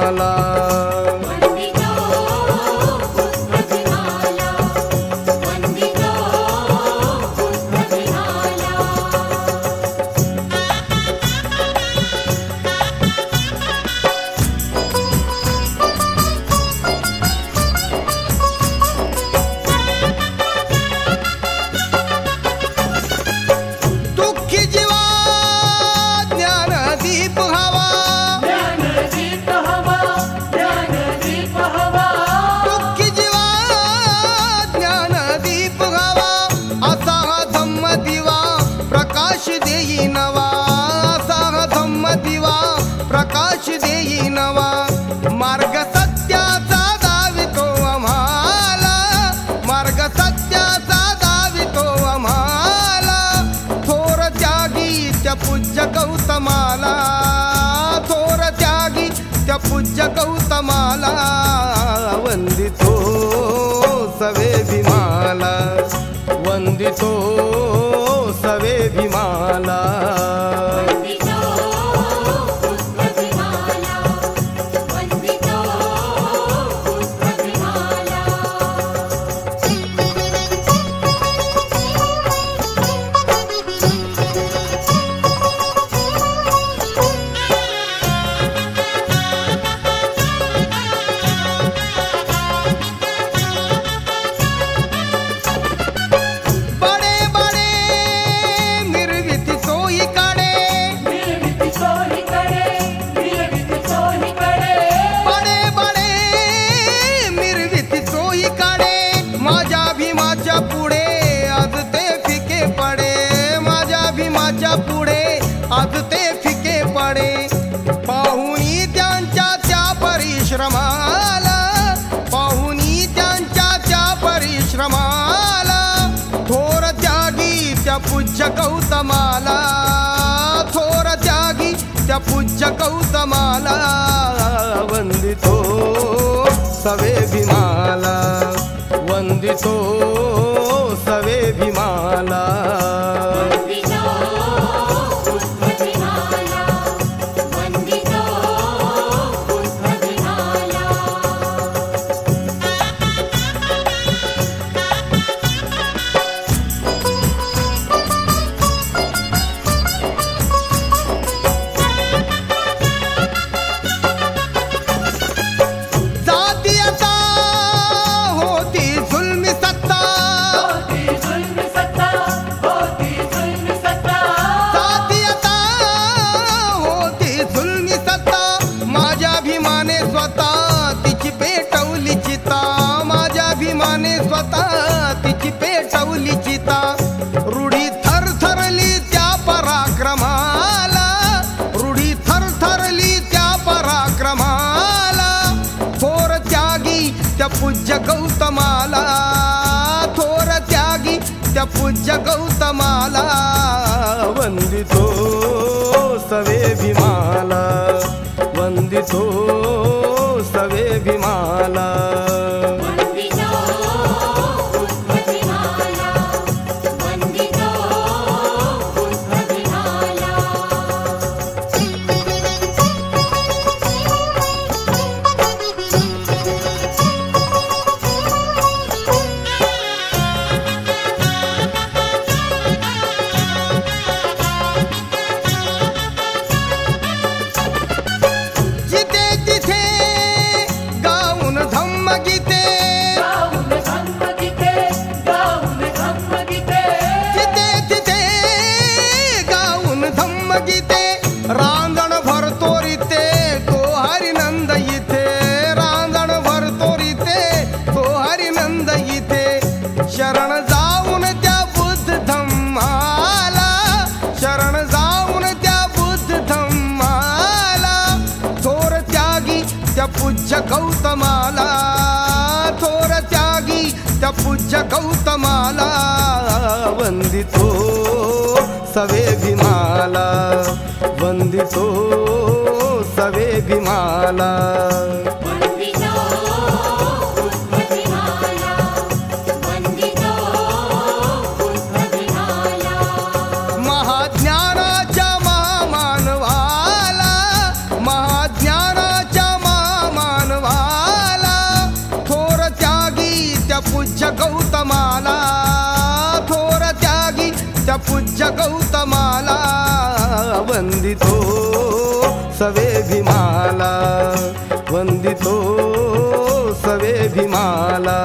विमाला प्रकाश देई नवा मार्ग सत्याचा दावितो आम्हाला मार्ग सत्याचा दावितो आम्हाला थोर त्यागी त्या पूज्य गौतमाला थोर त्यागी त्या पूज्य गौतमाला वंदितो सवे भीमाला वंदितो सवे भीमाला आज ते फिके पडे पाहुनी त्यांच्या त्या परिश्रमाला पाहुनी त्यांच्या त्या परिश्रमाला थोर त्यागी त्या पूज्य गौतमाला थोर त्यागी त्या पूज्य गौतमाला वंदितो सवे भीमाला वंदितो सवे भीमाला तिची पेटवली चिता रूढी थरथरली त्या पराक्रमाला रूढी थरथरली त्या पराक्रमाला थोर त्यागी त्या पूज्य गौतमाला थोर त्यागी त्या पूज्य गौतमाला वंदितो सवे भीमाला वंदितो सवे भीमाला रांजण भरतो रीते तो हरिनंद इथे रांजण भरतो रीते तो हरिनंद इथे शरण जाऊन त्या बुद्ध धम्माला शरण जाऊन त्या बुद्ध धम्माला थोर त्यागी त्या पूज्य गौतमाला थोर त्यागी त्या पूज्य गौतमाला वंदितो सवे भीमाला वंदितो सवे भीमाला महाज्ञानाच्या महामानवाला महाज्ञानाच्या पूज्य गौतमाला, थोर त्यागी त्या पूज्य गौतमाला, वंदितो सवे भीमाला, वंदितो सवे भीमाला.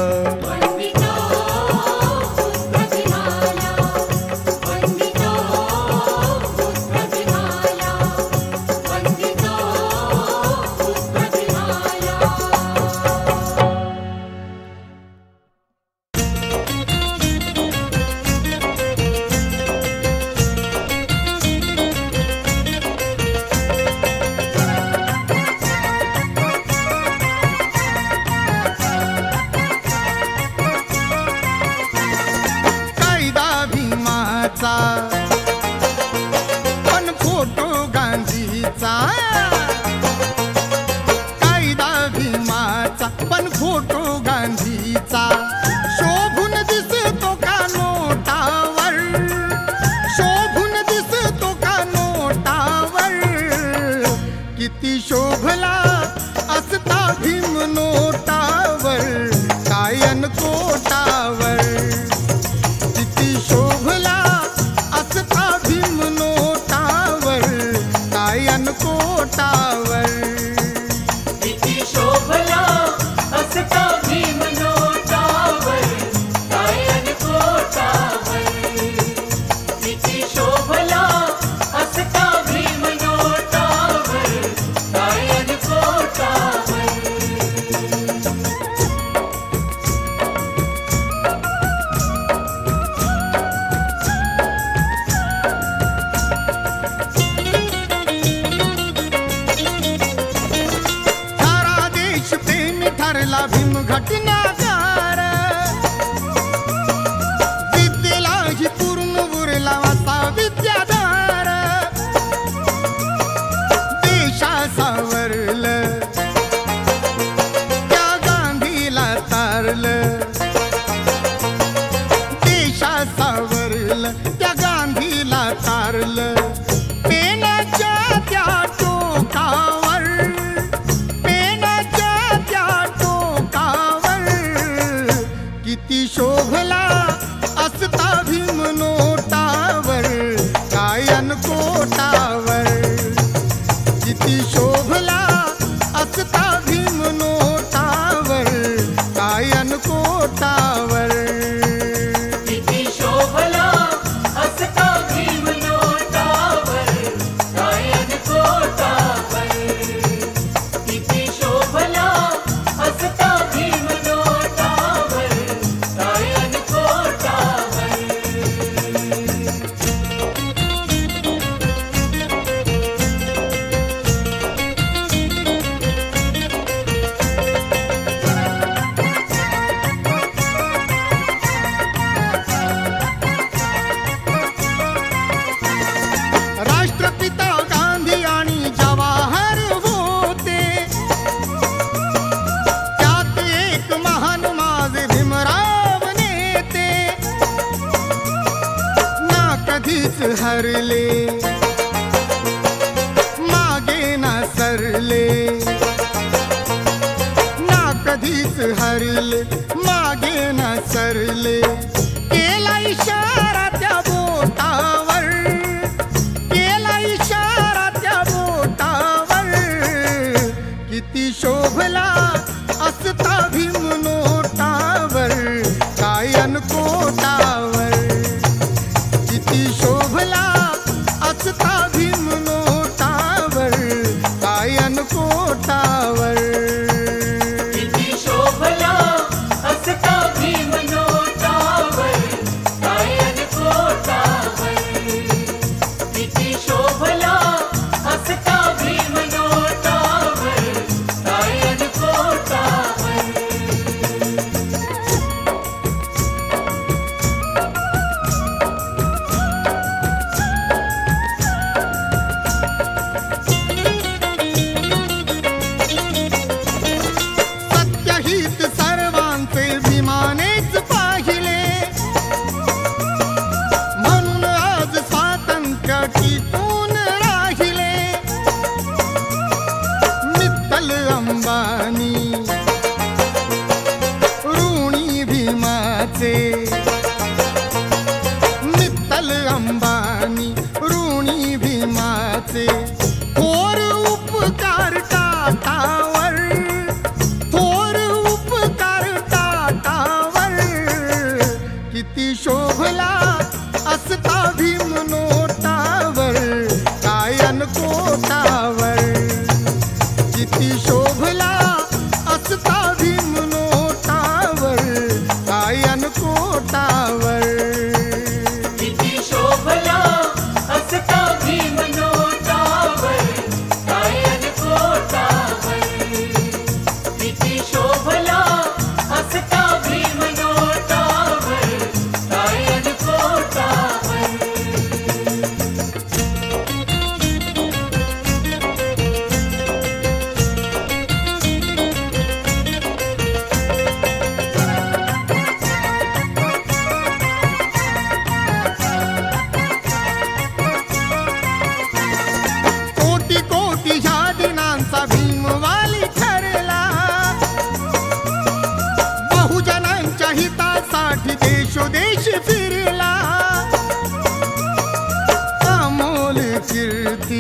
पण फोटो गांधीचा, कायदा भीमाचा पण फोटो गांधीचा, शोभून दिसतो का नोटावर, शोभून दिसतो का नोटावर, किती शोभला असता भीम नोटावर, कायन कोटावर, किती शोभला भीम नोटावर, कायन कोटावर, किती शोभला असता भीम नोटावर, कायन कोटावर, किती शोभला असता भीम नोटावर, कायन कोटावर. ठरला भीम घटनाकार, विद्येलाही पूर्ण उरला असा विद्याधार, देशा सावरलं त्या गांधीला तारलं, देशा सावरलं त्या गांधीला तारलं, पेनाच्या त्या टोकावर, किती शोभला असता भीम नोटावर, कायन कोटावर, किती शोभला असता भीम नोटावर, कायन कोटावर, किती शोभला असता भीम नोटावर, कायन कोटावर, किती शोभला असता भीम नोटावर, कायन कोटावर. राष्ट्रपिता गांधी आणि जवाहर होते, त्यात एक महान माझे भीमराव नेते, ना कधीच हरले मागे ना सरले, ना कधीच हरले मागे ना सरले, केला इशारा त्या बोटावर, केला इशारा त्या बोटावर, किती शोभला असता भीम नोटावर, कायन कोटावर, किती शोभला असता भीम नोटावर, कायन कोटावर, किती शोभला असता भीम नोटावर, कायन कोटावर, किती शोभला असता भीम नोटावर, कायन कोटावर. देशी फिरला अमोल कीर्ती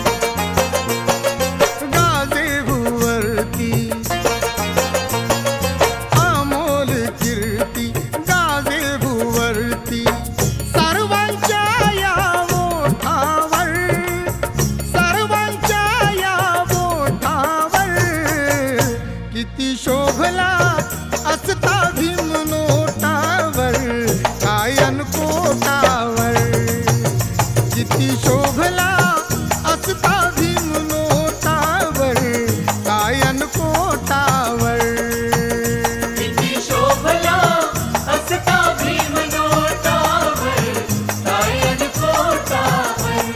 गाजे भुवरती अमोल कीर्ती गाजे भुवरती सर्वांच्या या ओठावर सर्वांच्या या ओठावर किती शोभला असता भीम नोटावर कायन कोटावर किती शोभला असता भीम नोटावर कायन कोटावर किती शोभला असता भीम नोटावर कायन कोटावर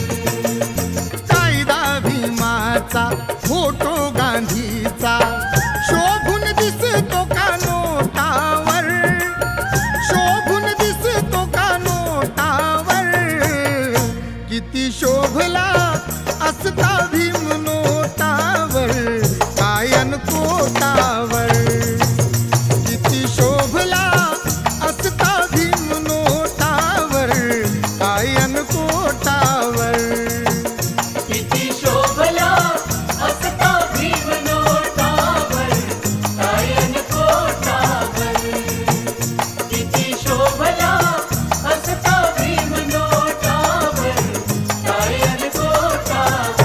कायदा भीमाचा फोटो गांधीचा शोभून दिसतो का नोटावर शोभून दिसतो का नोटावर किती शोभला असता भीम नोटावर कायन कोटावर किती शोभला असता भीम नोटावर कायन कोटावर किती शोभला असता भीम नोटावर कायन कोटावर किती शोभला असता भीम नोटावर कायन कोटावर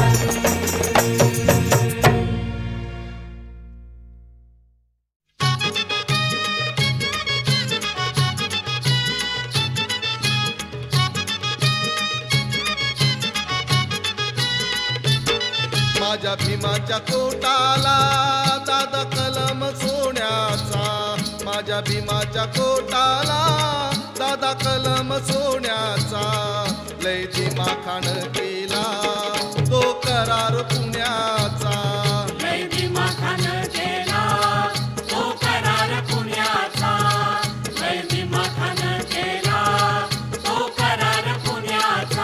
माझ्या भीमाच्या कोटाला दादा कलम सोन्याचा माझ्या भीमाच्या कोटाला दादा कलम सोन्याचा लय दिमाखान केला तो करार पुण्याचा लय दिमाखान केला तो करार पुण्याचा लय दिमाखान केला तो करार पुण्याचा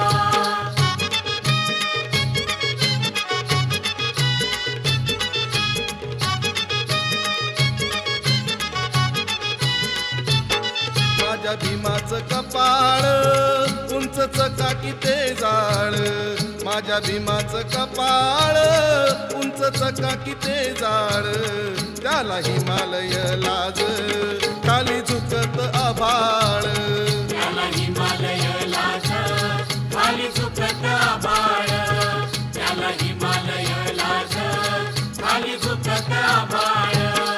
माझ्या भीमाचं कपाळ उंच चकाकी ते जाळ माझ्या भीमाचं कपाळ उंच चकाकी ते जाळ त्याला हिमालय लाज खाली झुकत आभाळ त्याला हिमालय लाज खाली झुकत आभाळ त्याला हिमालय लाज खाली झुकत आभाळ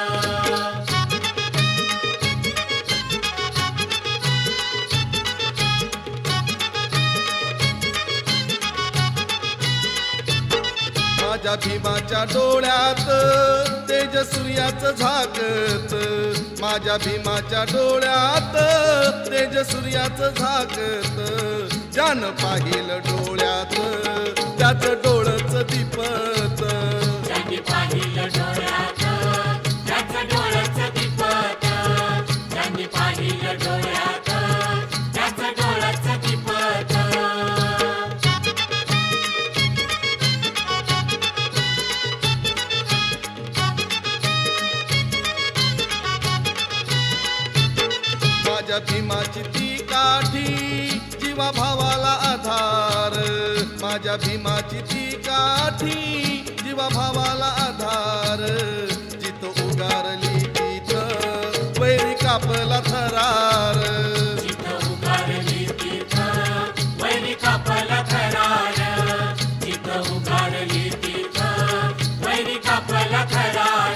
माझ्या भीमाच्या डोळ्यात तेज सूर्याचं झाकत माझ्या भीमाच्या डोळ्यात तेज सूर्याचं झाकत ज्यानं पाहिलं डोळ्यात त्याच डोळच दीपत ज्यांनी पाहिलं डोळ्यात त्याचं डोळ्याचं दीपत ज्यांनी पाहिलं डोळ्यात त्याचं डोळ्याचं दीपत माझ्या भीमाची ती काठी जीवा भावाला आधार माझ्या भीमाची ती काठी जीवा भावाला आधार जिथं उगारली तिथं वैरी कापला थरार जिथं उगारली तिथं वैरी कापला थरार जिथं उगारली तिथं वैरी कापला थरार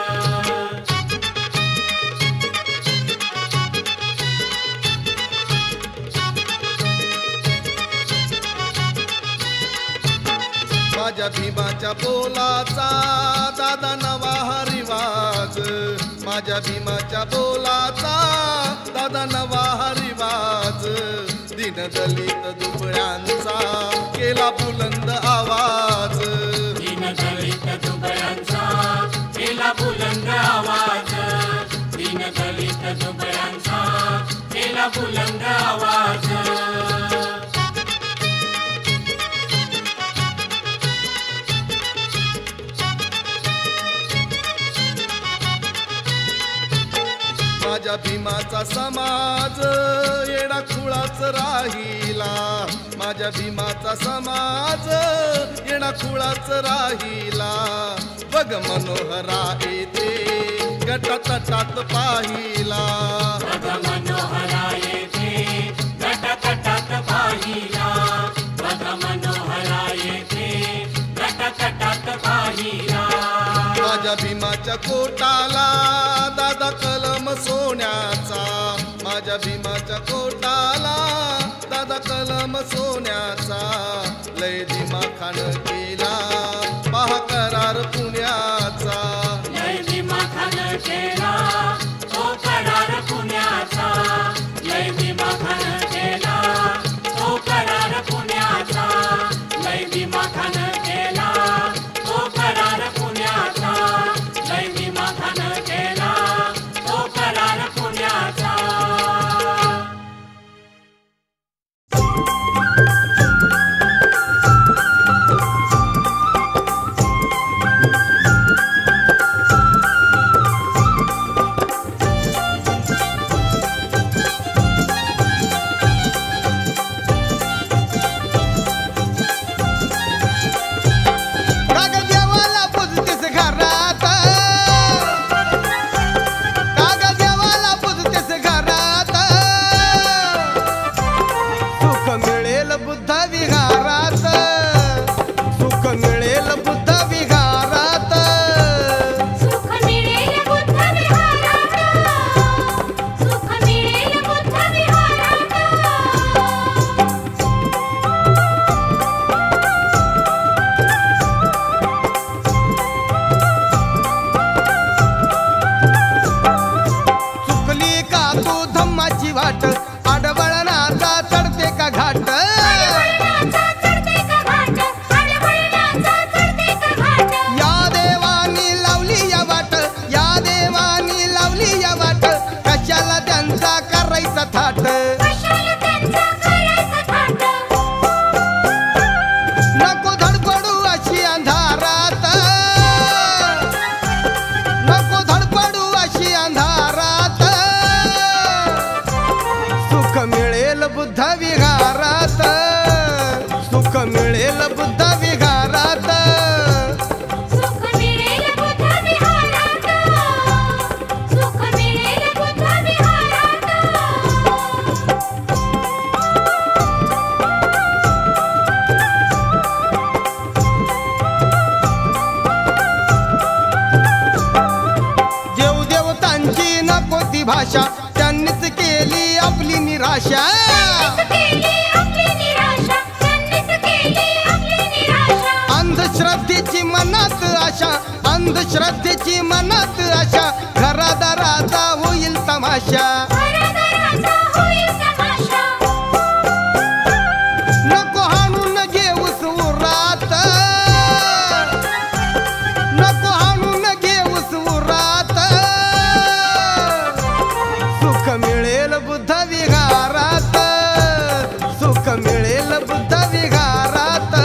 माझ्या भीमाच्या बोलाचा दादा नवा हा रिवाज माझ्या भीमाच्या बोलाचा दादा नवा हा रिवाज दिन दलित दुबळ्यांचा केला बुलंद आवाज दीनदलित दुबळ्यांचा केला बुलंद आवाज दीनदलित दुबळ्यांचा केला बुलंद आवाज माझ्या भीमाचा समाज येडा खुळाच राहिला, माझ्या भीमाचा समाज येडा खुळाच राहिला. बघ मनोहरा येथे गटातटात पाहिला, बघ मनोहरा येथे गटातटात पाहिला, बघ मनोहरा येथे गटातटात पाहिला. माझ्या भीमाच्या कोटाला दादा कलम सोन्याचा, माझ्या भीमाच्या कोटाला दादा कलम सोन्याचा. लय दिमाखान केला पहा करार पुण्याचा, लय दिमाखान केला तो करार पुण्याचा, लय दिमाखान केला तो करार पुण्याचा, लय दिमाखान केला तो करार पुण्याचा, लय दिमाखान केला तो करार पुण्याचा. भाषा त्यांनीच केली आपली निराशा, अंधश्रद्धेची मनात आशा, अंधश्रद्धेची मनात आशा, घरादाराचा होईल तमाशा. नको हाणून घेऊस उरात, नको हाणून घेऊस उरात, सुख मिळेल बुद्ध विहारात, सुख मिळेल बुद्ध विहारात.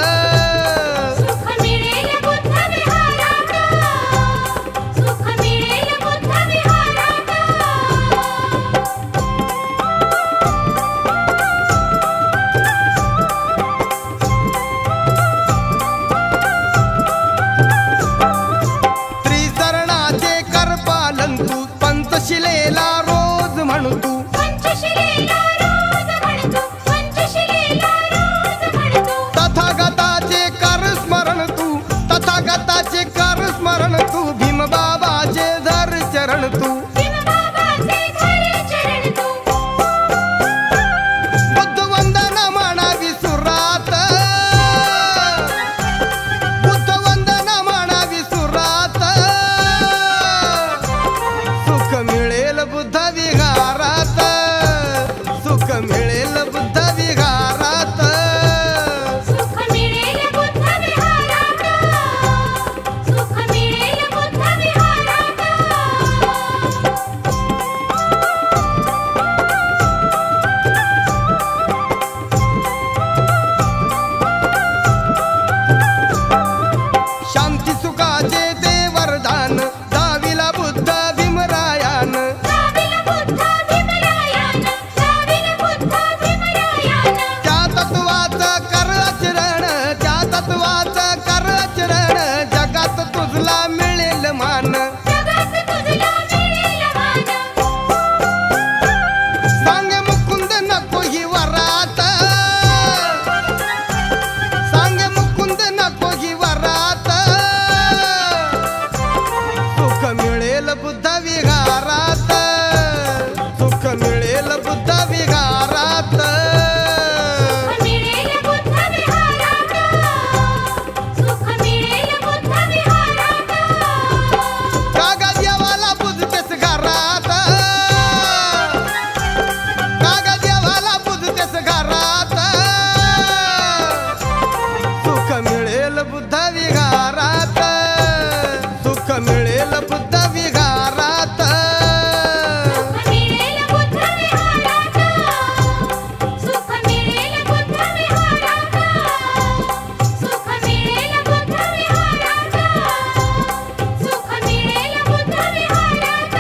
विहारात सुख मिळेल बुद्ध विहारात मिळेल बुद्ध विहारात सुख मिळेल बुद्ध विहारात सुख मिळेल बुद्ध विहारात सुख मिळेल बुद्ध विहारात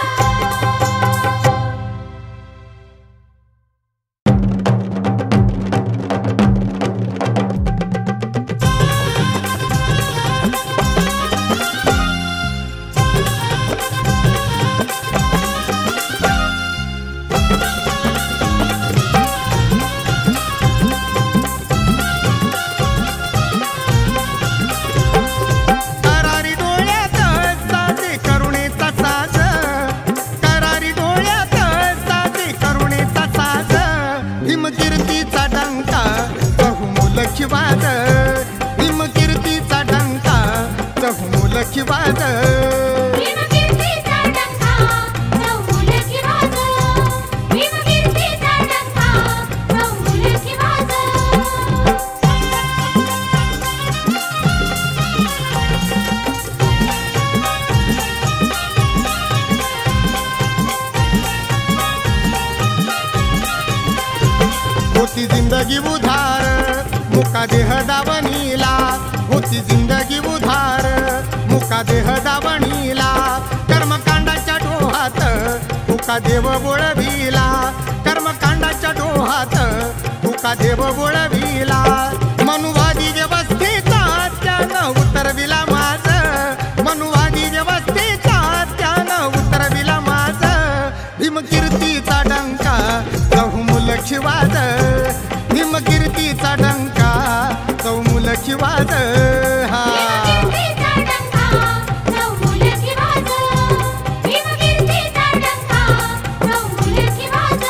करारी डोळ्यात साजे करुणेचा साज करारी डोळ्यात साजे करुणेचा साज भीमकीर्तीचा डंका बहुमुलखी वाद भीमकीर्तीचा डंका बहुमुलखी वाद भीमकीर्तीचा डंका चौमुलकी वाज भीमकीर्तीचा डंका चौमुलकी वाज होती जिंदगी उधार मुका देह दावणीला होती जिंदगी उधार मुका देह दावणीला कर्मकांडाच्या डोहात तुका देव बोळविला कर्मकांडाच्या डोहात तुका देव बोळविला मनुवादी व्यवस्थेचा त्यानं उतरविला माझ मनुवादी व्यवस्थेचा त्यानं उतरविला माझ भीमकीर्तीचा डंका चौमुलखी वाद भीमकीर्तीचा डंका चौमुलखी वाद हा भीमकीर्तीचा डंका चौमुलकी वाज भीमकीर्तीचा डंका चौमुलकी वाज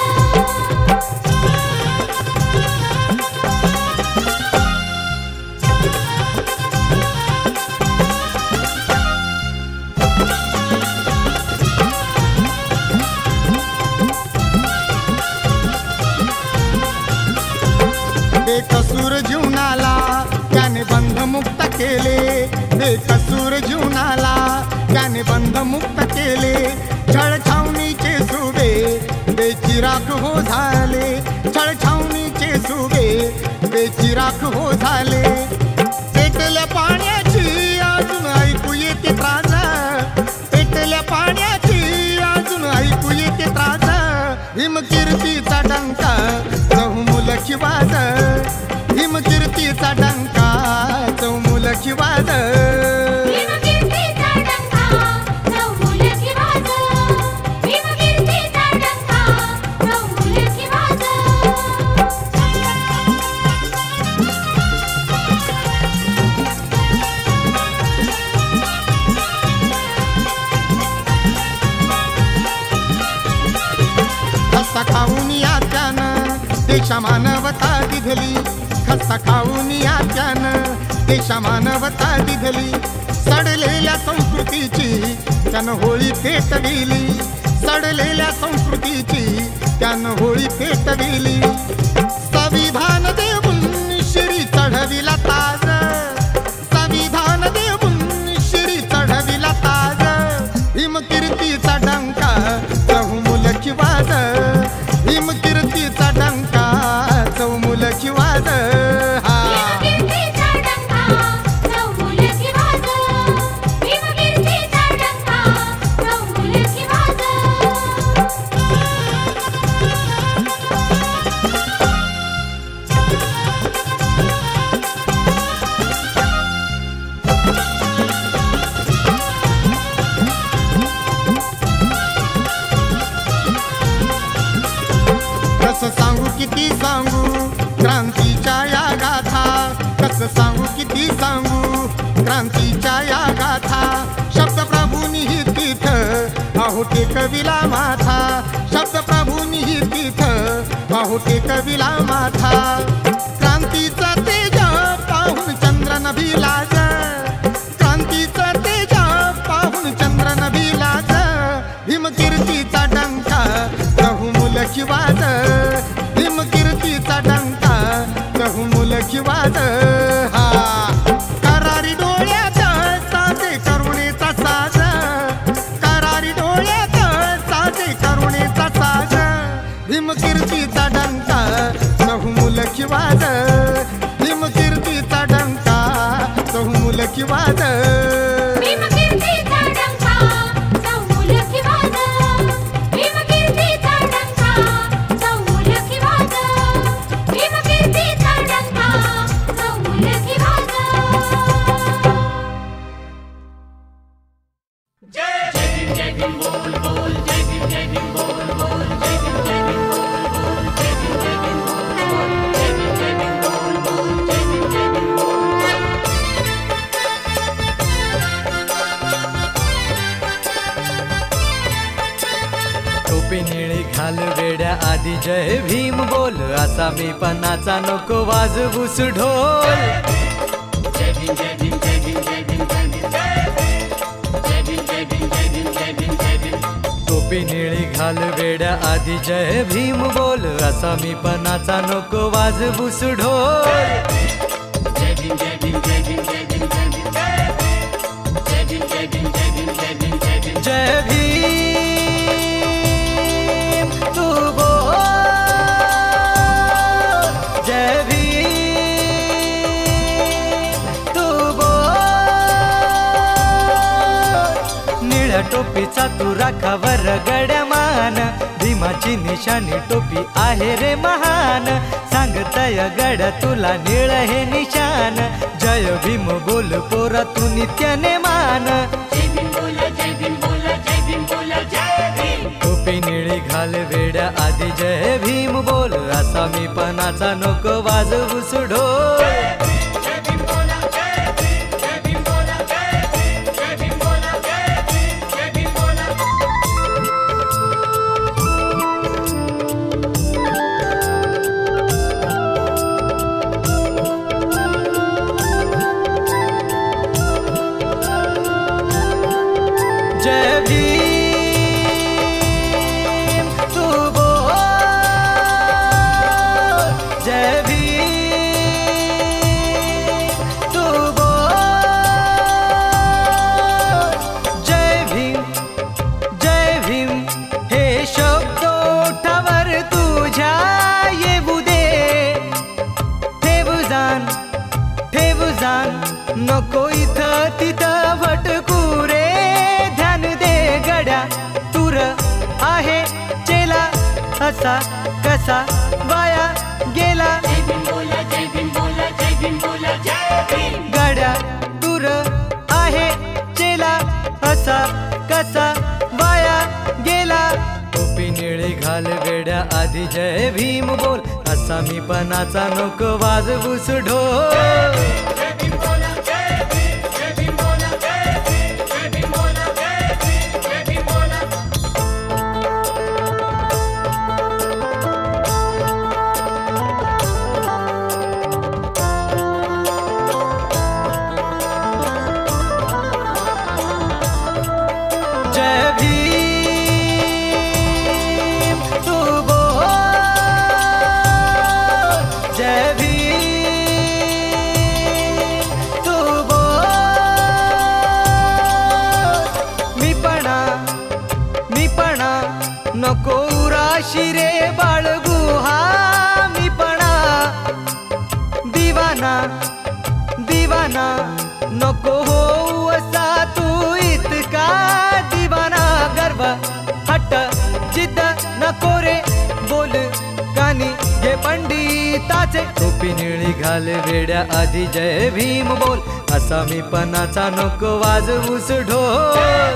बेकसूर जीवनाला त्याने बंधमुक्त केले बेकसूर जीवनाला त्याने बंधमुक्त केले छळछावणीचे सुबे बेचिराख हो झाले छळछावणीचे सुबे बेचिराख हो झाले पेटल्या पाण्याची अजून ऐकू येते त्रास पेटल्या पाण्याची अजून ऐकू येते त्रास भीमकीर्तीचा डंका चौमुलखी वाज भीमकीर्तीचा डंका चौमुलखी वाज भीमकीर्तीचा डंका चौमुलकी वाज भीमकीर्तीचा डंका चौमुलकी वाज खस्ता खाऊन याच्यानं देशा मानवता दिधली खस्ता खाऊन याच्यानं देशा मानवता दिधली सडलेल्या संस्कृतीची त्यानं होळी पेटविली सडलेल्या संस्कृतीची त्यानं होळी पेटविली संविधान देऊन शिरी चढविला ताज संविधान देऊन शिरी चढविला ताज भीमकीर्तीचा डंका चौमुलखी वाज भीमकीर्तीचा डंका चौमुलखी वाज हा भीमकीर्तीचा डंका चौमुलकी वाज भीमकीर्तीचा डंका चौमुलकी वाज कसं सांगू किती सांगू क्रांतीच्या या गाथा कसं सांगू किती सांगू क्रांतीच्या या गाथा शब्द प्रभूनी ही तीथ अहो टेकविला माथा शब्द प्रभूनी ही तीथ अहो टेकविला माथा क्रांतीचा तेज पाहून चंद्र नभिलाज क्रांतीचा तेज पाहून चंद्र नभिलाज भीमकीर्तीचा डंका चहुमुलखी वाज भीमकीर्तीचा डंका चहुमुलखी वाज हा करारी वाज भीमकीर्तीचा डंका चौमुलकी वाज भीमकीर्तीचा डंका चौमुलकी वाज भीमकीर्तीचा डंका चौमुलकी वाज टोपी निळी घाल वेड्या आधी जय भीम बोल असा मी पणाचा नको वाजवूस ढोल टोपी निळी घाल वेड्या आधी जय भीम बोल असा मी पणाचा नको वाजवूस ढोल जय भीम तू बोल जय भीम तू बोल निळ्या टोपीचा तू राखावर गड्या मान भीमाची निशाणी टोपी आहे रे महान सांगतय गड्या तुला निळ हे निशान जय भीम बोल पोरा तू नित्याने मान टोपी निळी घाल वेड्या आधी जय भीम बोल असा मी पणाचा नको वाजवूस ढोल जय भीम तू बोल जय भीम तू बोल जय भीम हे शब्द ओठावर तुझ्या येऊ दे ठेव जाण नको इथं तिथं भटकू रे ध्यान दे गड्या तूर आहे चेला असा कसा वाया गेला गड्या तूर आहे चेला असा कसा वाया गेला टोपी निळी घाल वेड्या आधी जय भीम बोल असा मी पणाचा नको वाजवूस ढोल जय भीम तू बोल जय भीम तू बोल मी पणा नको उराशी रे बाळगू हा मी पणा दिवाना नको होऊ असा तू इतका दिवाना गर्व हट्ट जिद्द नको रे बोल कानी घे पंडिताचे टोपी निळी घाल वेड्या आधी जय भीम बोल असा मी पणाचा नको वाजवूस ढोल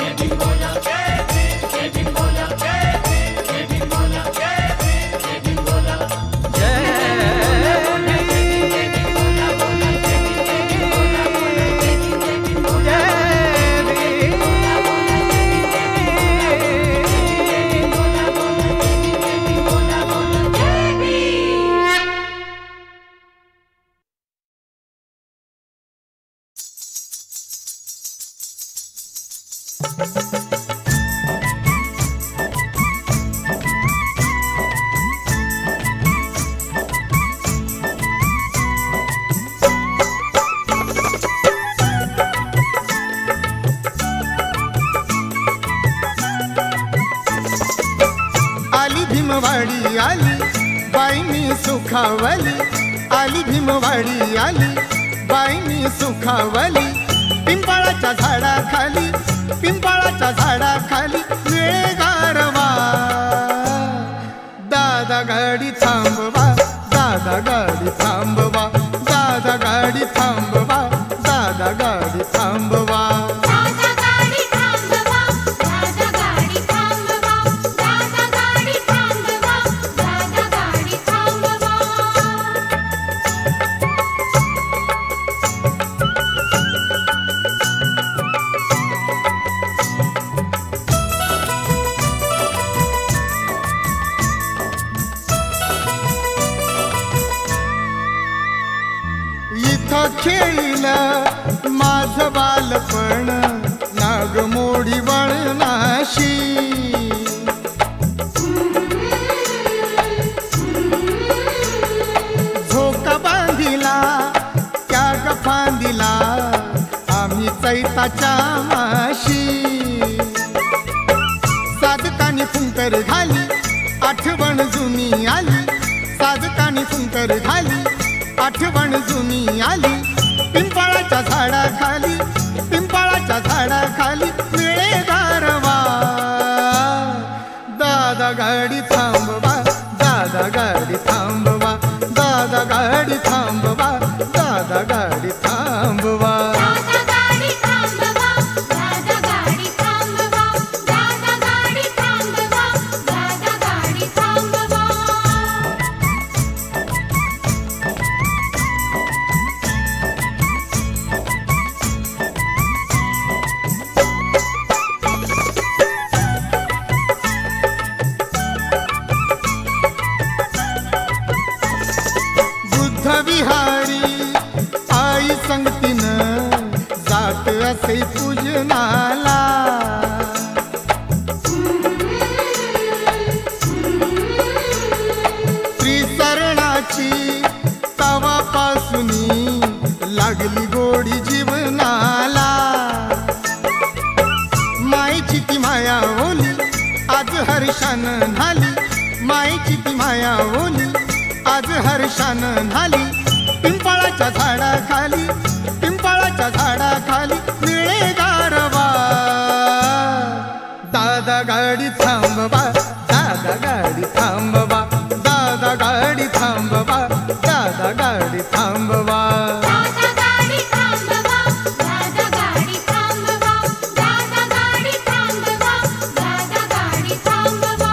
भीमवाडी आली बाईनी सुखावली आली भीमवाडी आली बाईनी सुखावली पिंपळाच्या झाडाखाली पिंपळाच्या झाडाखाली मिळे गारवा दादा गाडी थांबवा दादा गाडी थांबवा दादा गाडी थांबवा दादा गाडी थांबवा दादा गाडी थांबवा दादा गाडी थांबवा दादा गाडी थांबवा दादा गाडी थांबवा इथं खेळलं माझं बालपण नागमोडी वळणाशी झोका बांधिला त्या गफांदिला आम्ही चैताच्या माशी साधकानी फुंकर घाली आठवण जुनी आली साधकानी फुंकर घाली आठवण जुनी आली पिंपळाच्या झाडाखाली पिंपळाच्या झाडाखाली मिळे गारवा दादा गाडी थांबवा दादा गाडी थांबवा दादा गाडी थांबवा दादा गाडी थांबवा दादा गाडी थांबवा दादा गाडी थांबवा दादा गाडी थांबवा दादा गाडी थांबवा बुद्ध विहारी आई संगतीनं जात असे पूजनाला त्रिसरणाची तवापासूनी लागली गोडी जीवनाला मायची ती माया ओली आज हर्षानं न्हाली मायची ती माया ओली आज हर्षानं न्हाली पिंपळाच्या झाडाखाली पिंपळाच्या झाडाखाली मिळे गारवा दादा गाडी थांबवा दादा गाडी थांबवा दादा गाडी थांबवा दादा गाडी थांबवा दादा गाडी थांबवा दादा गाडी थांबवा दादा गाडी थांबवा दादा गाडी थांबवा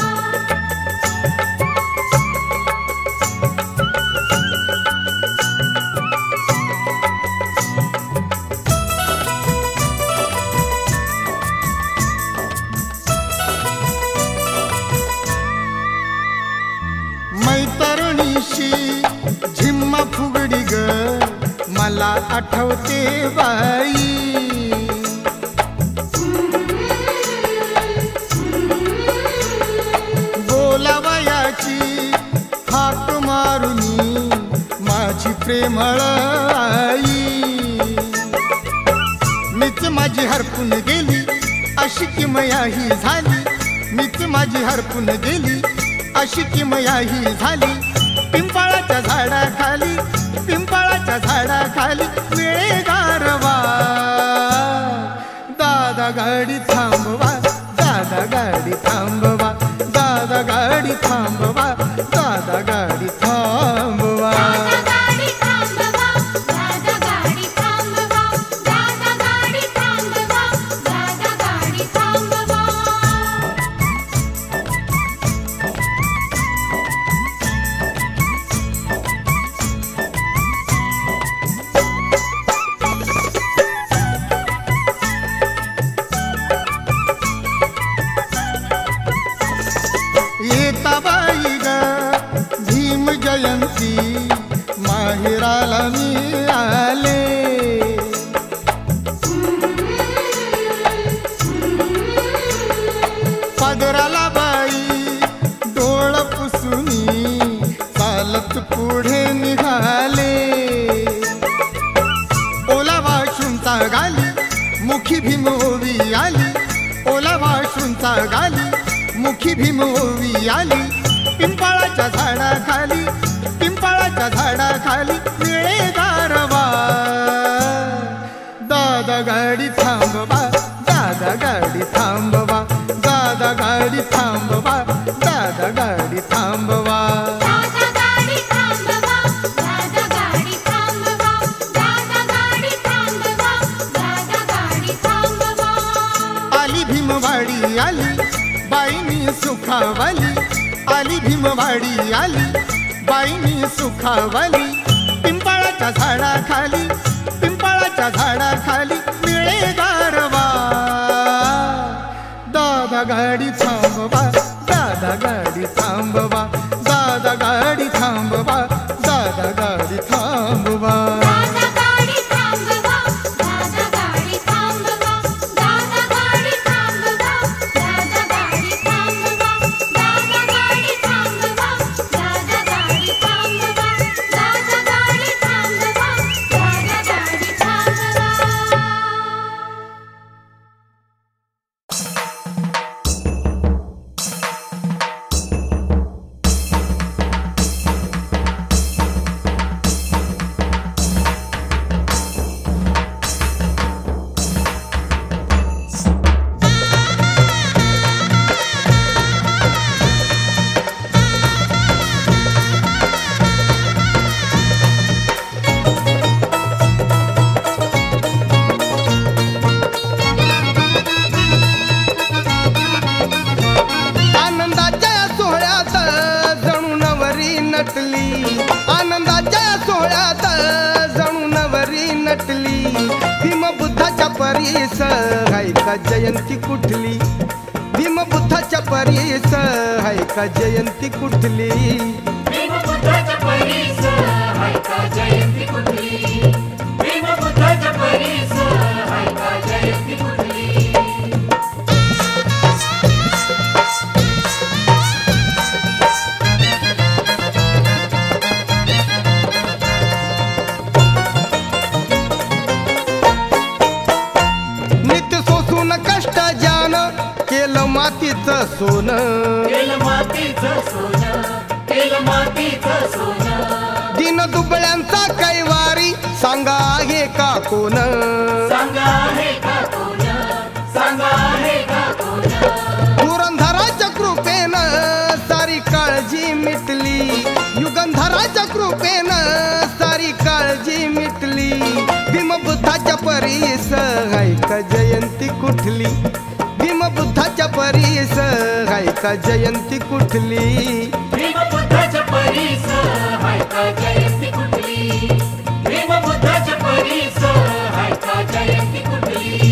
मैतरणीशी झिम्मा फुगडी ग मला आठवते बाई बोलावयाची हाक मारुनी माझी प्रेमळ आई मीच माझी हरपून गेली अशी किमया ही झाली मीच माझी हरपून गेली अशी किमया ही झाली पिंपळाच्या झाडाखाली पिंपळाच्या झाडाखाली मिळे गारवा दादा गाडी थांबवा दादा गाडी थांबवा दादा गाडी थांबवा दादा गाडी थांबवा दादा गाडी थांबवा दादा गाडी थांबवा दादा गाडी थांबवा दादा गाडी थांबवा येता बाई ग भीम जयंती माहेराला मी आले पदराला बाई डोळ पुसुनी चालत पुढे निघाले ओला वाशूंचा गाली मुखी भीम ओवी आली ओला वाशूंचा गाली मुखी भीम ओवी आली पिंपळाच्या झाडाखाली पिंपळाच्या झाडाखाली मिळे गारवा दादा गाडी थांबवा, दादा गाडी थांबवा, दादा गाडी थांबवा, दादा गाडी थांबवा. दादा गाडी थांबवा, दादा गाडी थांबवा, दादा गाडी थांबवा, दादा गाडी थांबवा. आली भीमवाडी आली बाईनी सुखावाली, आली भीमवाडी आली बाईनी सुखावाली. पिंपळाच्या झाडाखाली, पिंपळाच्या झाडाखाली मिळे गारवा. दादा गाडी थांबवा, दादा गाडी थांबवा, दादा गाडी थांबवा, दादा गाडी थांबवा. दादा गाडी थांबवा, दादा गाडी थांबवा, दादा गाडी थांबवा, दादा गाडी थांबवा, दादा गाडी थांबवा, दादा गाडी थांबवा, दादा गाडी थांबवा, दादा गाडी थांबवा. आनंदाच्या सोहळ्यात जणू नवरी नटली, आनंदाच्या सोहळ्यात जणू नवरी नटली. भीमबुद्धाच्या परीस हाय का जयंती कुठली, भीमबुद्धाच्या परीस हाय का जयंती कुठली. भीमबुद्धाच्या परीस हाय का जयंती कुठली, भीमबुद्धाच्या परीस हाय का जयंती कुठली. नित्य सोसून कष्ट जान केलं मातीचं सोनं, केलं मातीचं सोनं, केलं मातीचं सोनं. दिन दुबळ्यांचा कैवारी सांगा आहे का कोण. सांगा आहे का कोण, सांगा आहे का कोण. पुरंदराच्या कृपेनं सारी काळजी मिटली, युगंधराच्या कृपेनं सारी काळजी मिटली. भीमबुद्धाच्या परीस हाय का जयंती कुठली, भीमबुद्धाच्या परीस हाय का जयंती कुठली. भीमबुद्धाच्या परीस हाय का जयंती कुठली, भीमबुद्धाच्या परीस हाय का जयंती कुठली.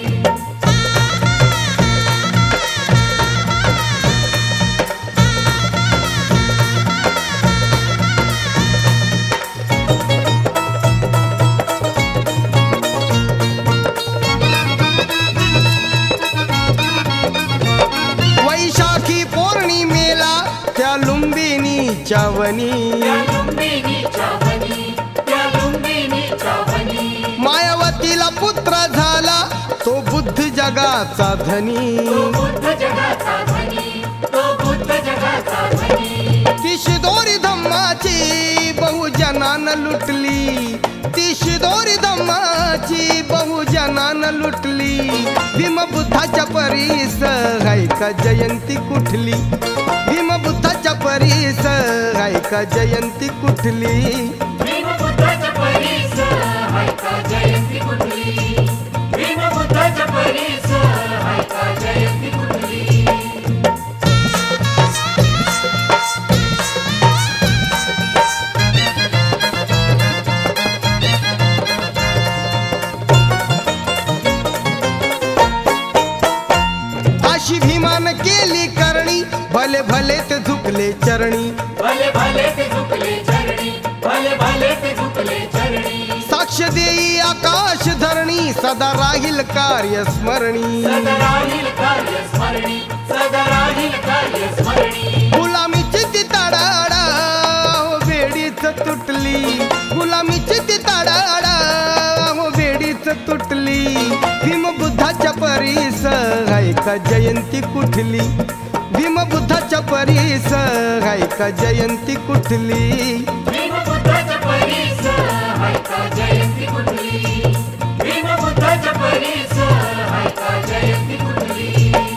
वैशाखी पौर्णिमेला त्या लुंबिनीच्या वनी, त्या लुंबिनीच्या वनी, त्या लुंबिनीच्या वनी. मायावतीला पुत्र झाला तो बुद्ध जगाचा धनी. तो बुद्ध जगाचा धनी, तो बुद्ध जगाचा धनी. ती शिदोरी धम्माची बहुजनानं लुटली, ती शिदोरी धम्माची बहुजनानं लुटली. भीमबुद्धाच्या परीस हाय का जयंती कुठली, भीमबुद्धाच्या परीस हाय का जयंती कुठली. भीमबुद्धाच्या परीस हाय का जयंती कुठली, भीमबुद्धाच्या परीस हाय का जयंती कुठली. अशी भीमान केली करणी भले भले ते झुकले चरणी. भले भले ते झुकले चरणी, भले भले ते झुकले चरणी. साक्ष देई आकाश धरणी सदा राहील कार्य स्मरणी. सदा राहील कार्य स्मरणी, सदा राहील कार्य स्मरणी. गुलामीची ती तडाडा हो बेडीच तुटली, गुलामीची ती तडाडा हो बेडीच तुटली. भीमबुद्धाच्या परीस हाय का जयंती कुठली, भीमबुद्धाच्या परीस हाय का जयंती कुठली. भीमबुद्धाच्या परीस हाय का जयंती कुठली, भीमबुद्धाच्या परीस हाय का जयंती कुठली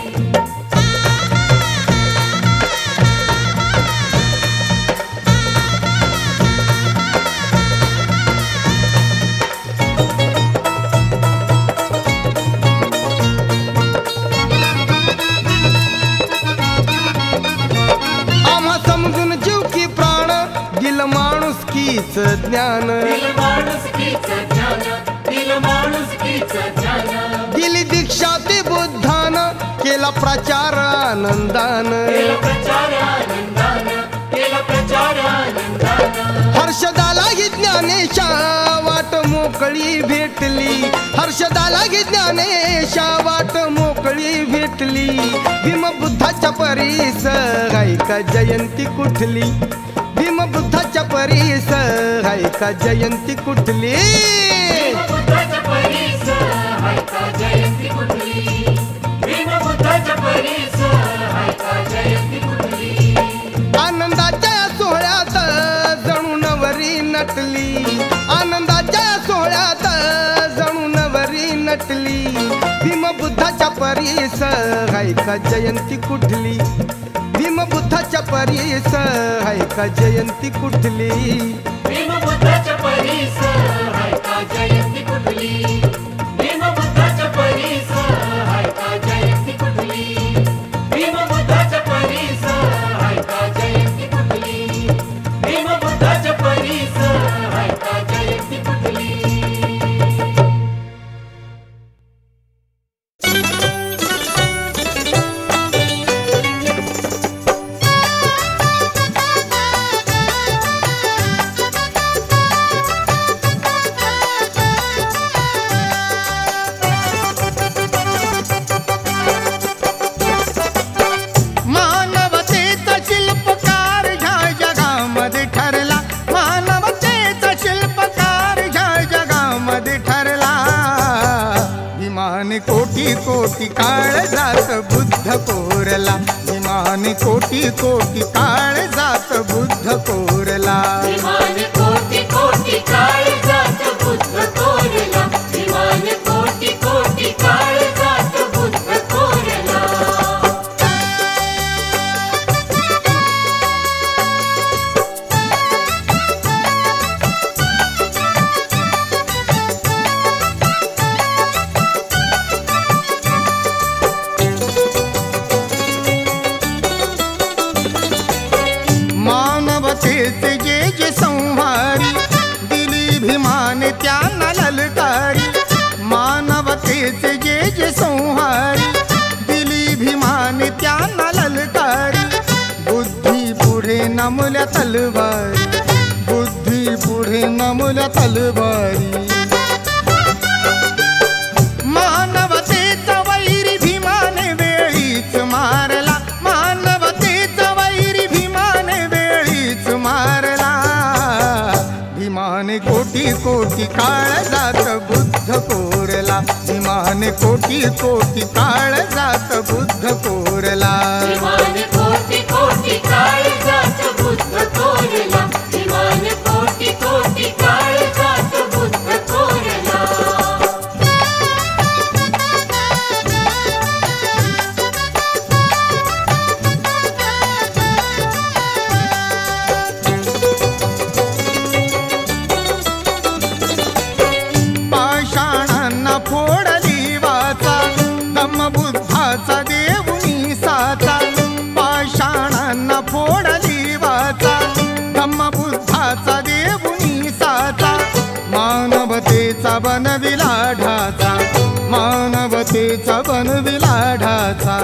आम्हा समजून जीव की प्राण दिल माणूस कीच ज्ञान दिल माणुसकीचं ज्ञान दिल माणुसकीचं ज्ञान दिली दीक्षा ते बुद्धान केला प्रचार आनंदान केला प्रचार आनंदान केला प्रचार आनंदान हर्षदाला ही ज्ञानेशा वाट मोकळी भेटली हर्षदाला ही ज्ञानेशा वाट मोकळी भेटली भीमबुद्धाच्या परीस हाय का जयंती कुठली भीमबुद्धाच्या परीस हाय का जयंती कुठली भीमबुद्धाच्या परीस हाय का जयंती कुठली भीमबुद्धाच्या परीस हाय का जयंती कुठली आनंदाच्या सोहळ्यात जणू नवरी नटली आनंदाच्या सोहळ्यात जणू नवरी नटली भीमबुद्धाच्या परीस हाय का जयंती कुठली भीमबुद्धाच्या परीस हाय का जयंती कुठली भीमबुद्धाच्या परीस हाय का जयंती कुठली भीमबुद्धाच्या परीस हाय का जयंती कुठली भीमबुद्धाच्या परीस हाय का जयंती कुठली भीमबुद्धाच्या परीस हाय का जयंती कुठली मानवतेचा शिल्पकार ह्या जगामध्ये ठरला मानवतेचा शिल्पकार ह्या जगामध्ये ठरला विमान कोटी कोटी काळ जात बुद्ध कोरला विमान कोटी कोटी काळ जात बुद्ध कोरला विमान कोटी कोटी काळ जात बुद्ध कोरला विमान कोटी कोटी काळ जात बुद्ध कोरला मानवतेचे जे जे संहारी दिली भीमाने त्यांना ललकारी मानवतेचे जे जे संहारी दिली भीमाने त्यांना ललकारी बुद्धी पुढे नमल्या तलवारी बुद्धी पुढे नमल्या तलवारी मानवतेचा वैरी भीमाने वेळीच मारला मानवतेचा वैरी भीमाने वेळीच मारला भीमाने कोटी कोटी काळ जात बुद्ध कोरला भीमाने कोटी कोटी काळ जात बुद्ध कोरला विमान कोटी कोटी काळ जात बुद्ध कोरला विमान कोटी कोटी काळ जात बुद्ध कोरला पाषाणांना फोडली वाचा धम्मबुद्धाचा देऊनी साचा पाषाणांना फोडली वाचा धम्मबुद्धाचा देऊनी साचा मानवतेचा बनविला ढाचा मानवतेचा बनविला ढाचा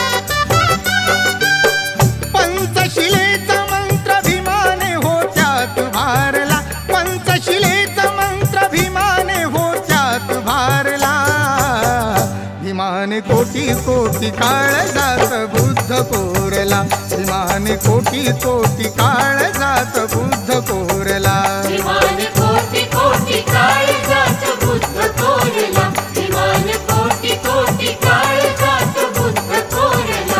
पंचशिलेचा मंत्र भीमाने होत्यात भारला पंचशिलेचा मंत्र भीमाने होत्यात भारला भीमाने कोटी कोटी काळ जात बुद्ध कोरला भीमाने कोटी कोटी काळ जात बुद्ध कोरला विमान कोटी कोटी काळ जात बुद्ध कोरला विमान कोटी कोटी काळ जात बुद्ध कोरला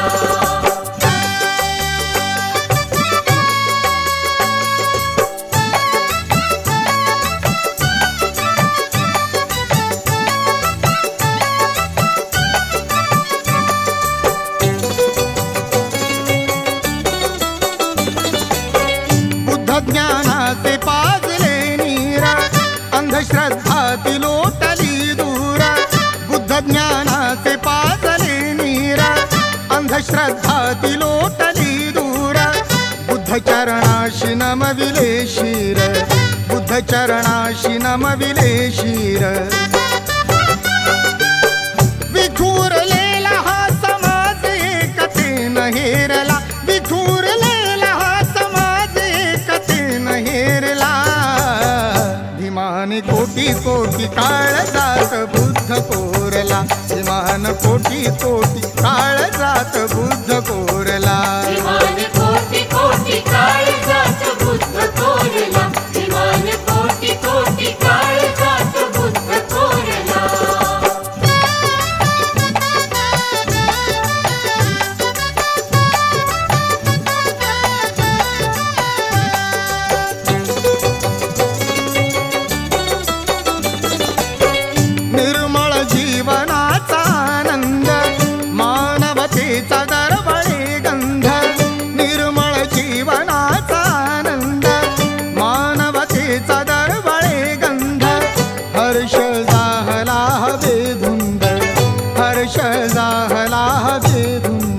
श्रद्धा ती लोटली दूर बुद्ध चरणाशी नमविले शिर बुद्ध चरणाशी नमविले शिर विखुरलेला हा समाज एकतेन हेरला विखुरलेला हा समाज एकतेन हेरला धीमान कोटी कोटी काळ जात बुद्ध कोरला धीमान कोटी कोटी काळ जात बुद्ध कोरला विमान कोटी कोटी काळ जात बुद्ध कोरला विमान कोटी कोटी काळ जात बुद्ध कोरला निर्मळ जीवनाचा आनंद मानवतेचा दरवळे गंध निर्मळ जीवनाचा आनंद मानवतेचा दरवळे गंध हर्ष जाहला हवे धुंद हर्ष जाहला हवे धुंद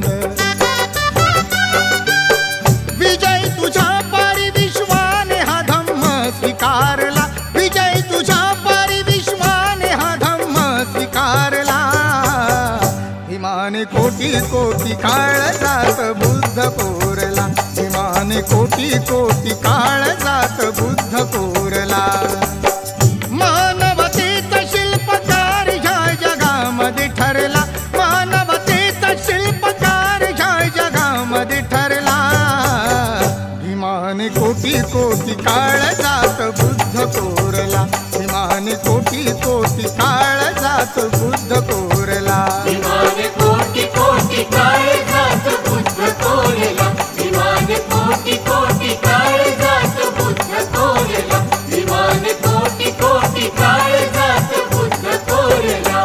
विजय तुझ्या परिविश्वाने हा धम्म स्वीकारला विजय तुझ्या परिविश्वाने हा धम्म स्वीकारला हिमाने कोटी कोटी काळ जात बुद्ध कोरला हिमाने कोटी कोटी काळ जात बुद्ध कोरला मानवतेचा शिल्पकार ह्या जगामध्ये ठरला मानवतेचा शिल्पकार ह्या जगामध्ये ठरला हिमाने कोटी कोटी काळ जात बुद्ध कोरला हिमाने कोटी कोटी काळ जात बुद्ध कोरला विमान कोटी कोटी काळ जात बुद्ध कोरला विमान कोटी कोटी काळ जात बुद्ध कोरला विमान कोटी कोटी काळ जात बुद्ध कोरला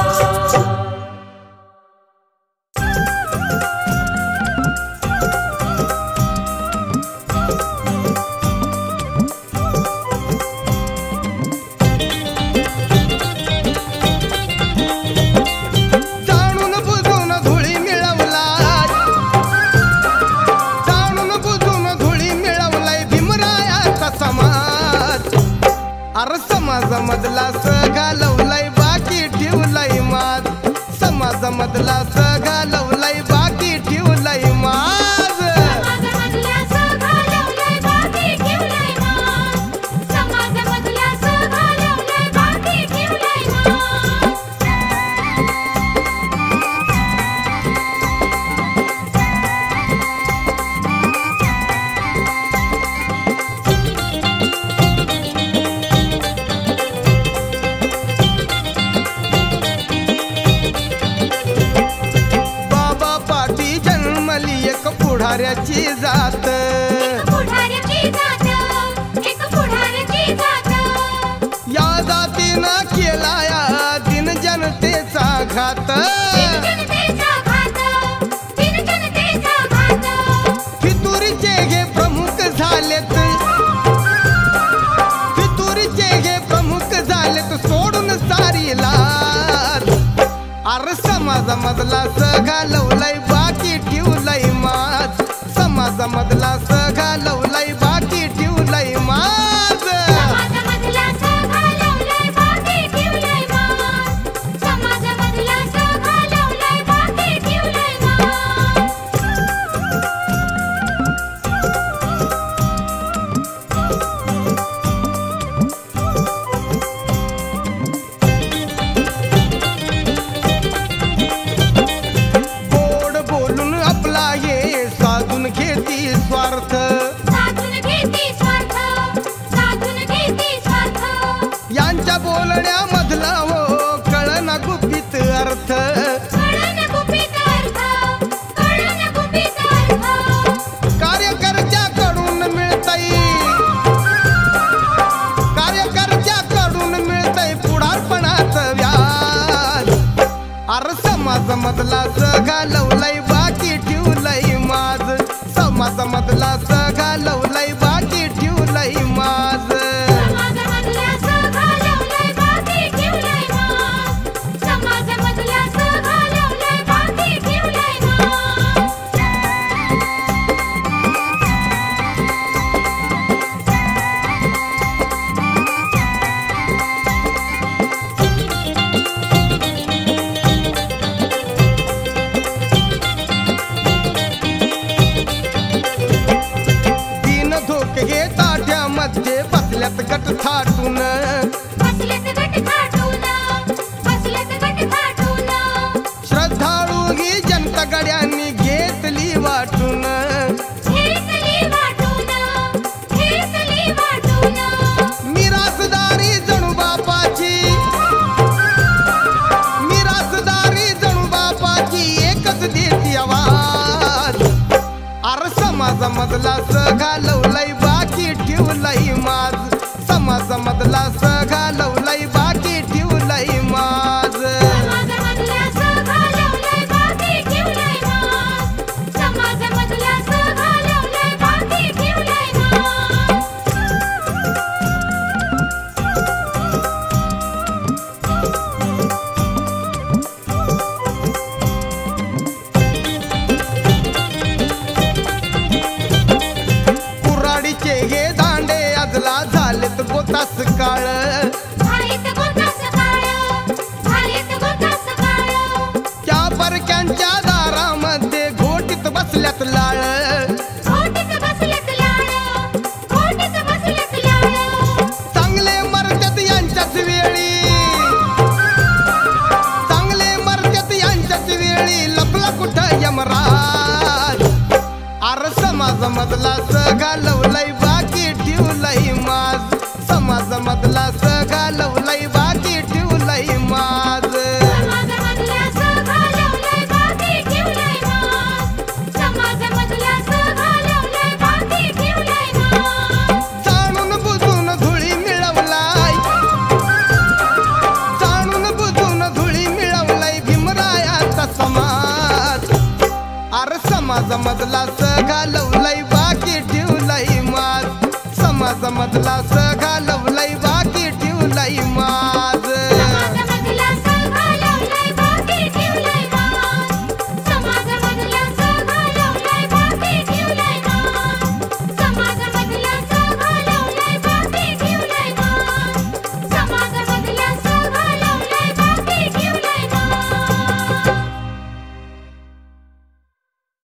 जाणून बुजून धुळी मिळवला जाणून बुजून धुळी मिळवलाय भीमरायाचा समाज अर समाजामधला घालवलाय बाकी ठेवलाय माज समाजामधला घालवलाय बाकी ठेवलाय माज समाजामधला घालवलाय बाकी ठेवलाय माज समाजामधला घालवलाय बाकी ठेवलाय माज बाबा पाठी जन्मली एक पुढाऱ्याची जात पुढाऱ्याची जात एक पुढाऱ्याची जात या जातीनं केला या दिन जनतेचा घात जनतेचा घात जनतेचा घात फितुरीचे हे प्रमुख झालेत फितुरीचे हे प्रमुख झालेत सोडून सारीला अर समाजामधला घालवलाय बाकी ठेवलाय माज समाजामधला घालवलाय बाकी ठेवलाय माज समाजामधला घालवलाय बाकी ठेवलाय माज समाजामधला घालवलाय बाकी ठेवलाय माज गोड बोलून आपला हे साधून घेती स्वार्थ साधून घेती स्वार्थ साधून घेती स्वार्थ यांच्या बोलण्यामधला हो कळना गुपित अर्थ कळन गुपित अर्थ कळन गुपित अर्थ कार्यकर्त्याकडून मिळतय कार्यकर्त्याकडून मिळतय पुढारपणाचं व्याज अर समाजामधला घालवलाय बाकी ठेवलाय माज समाजामधला घालवलाय बाकी ठेवलाय माज समाजामधला घालवलाय बाकी ठेवलाय माज समाजामधला घालवलाय बाकी ठेवलाय माज गट थाटून बसलेत गट थाटून बसलेत गट थाटून श्रद्धाळू ही जनता गड्यांनी घेतली वाटून घेतली वाटून घेतली वाटून मिरासदारी जणू बापाची मिरासदारी जणू बापाची एकच देती आवाज अर समाजामधला घालवलंय बाकी ठेवलंय माज समाजामधला घालवलंय बाकी ठेवलंय माज समाजामधला घालवलंय बाकी ठेवलंय माज समाजामधला घालवलंय बाकी ठेवलंय माज कुऱ्हाडीचे हे दांडे अजला झालेत गोतास काळ झालीत गोतास काळ झालीत गोतास काळ त्या परक्यांच्या दारामध्ये घोटीत बसल्यात लाळ घोटीत बसलेत लाड घोटीत बसलेत लाड चांगले मरत्यात यांच्याच वेळी चांगले मरत्यात यांच्याच वेळी लपला कुठं यमराज अर समाजामधला घालवलंय बाकी ठेवलंय माज समाजामधला घालवलंय बाकी ठेवलंय माज समाजामधला घालवलंय बाकी ठेवलंय माज समाजामधला घालवलंय बाकी ठेवलंय माज जाणून बुजून धुळी मिळवलाय जाणून बुजून धुळी मिळवलाय भीमरायाचा समाज अर समाजामधला घालवलंय बाकी ठेवलंय माज समाजामधला